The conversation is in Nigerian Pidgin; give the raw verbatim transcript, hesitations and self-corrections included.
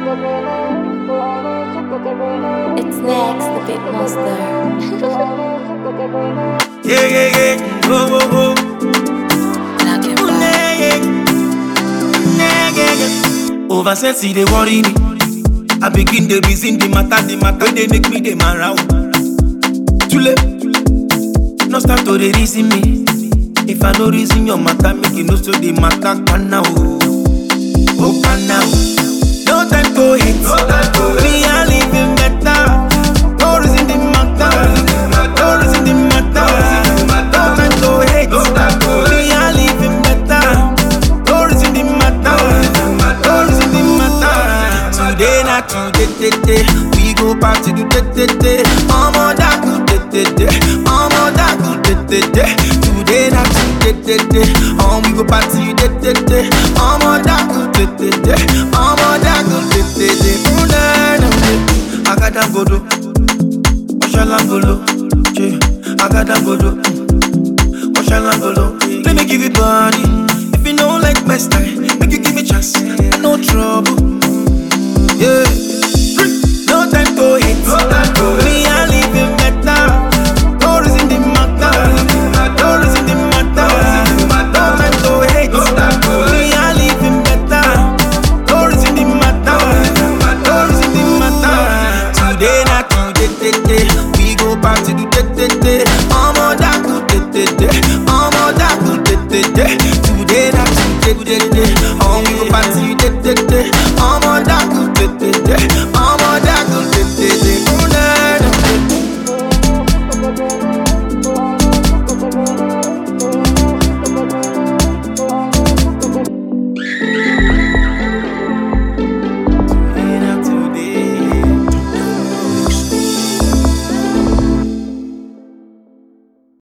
It's next, the big monster. Yeah, yeah, yeah. Go, go, go. Black and Ooh, white. nah, yeah. Nah, yeah, yeah. Oversense, they worry me. I begin the reason the matter, the matter. When they make me the man round. Too late. No start to the reason me. If I no reason your matter, make it no so the matter can now. Oh, can now. No time to hate. No time to hate. We are living better. No reason the matter. No reason the matter. No time to hate. We are living better. No reason the matter. No reason the matter. Today not today, today. We go back to the day, day. Mama that good day, day. Mama that good day, day. Today not today, day. Um, we go back to the day, day. Mama that good day, day. Mama that good day, day. I got that go do. Oshalangolo, che. I got that go do. Oshalangolo. Let me give you body. If you know like my style, make you give me chance. No trouble.